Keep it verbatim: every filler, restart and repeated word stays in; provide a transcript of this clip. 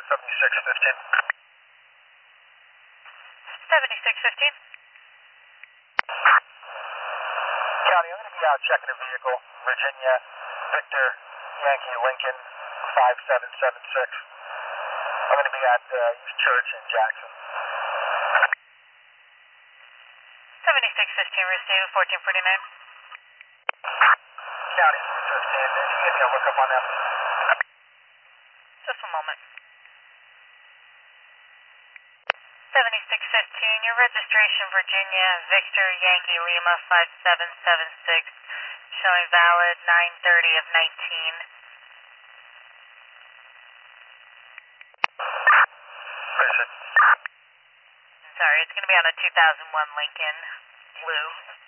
seventy-six fifteen. seventy-six fifteen. County, I'm going to be out checking a vehicle, Virginia, Victor, Yankee, Lincoln, five seven seven six. I'm going to be at uh, East Church in Jackson. seventy-six fifteen, received, fourteen forty-nine. County, fifteen. Can you give me a lookup on that? Just a moment. seventy-six fifteen, your registration, Virginia, Victor, Yankee, Lima, five seven seven six, showing valid nine thirty of nineteen. Appreciate it. Sorry, it's going to be on a two thousand one Lincoln Blue.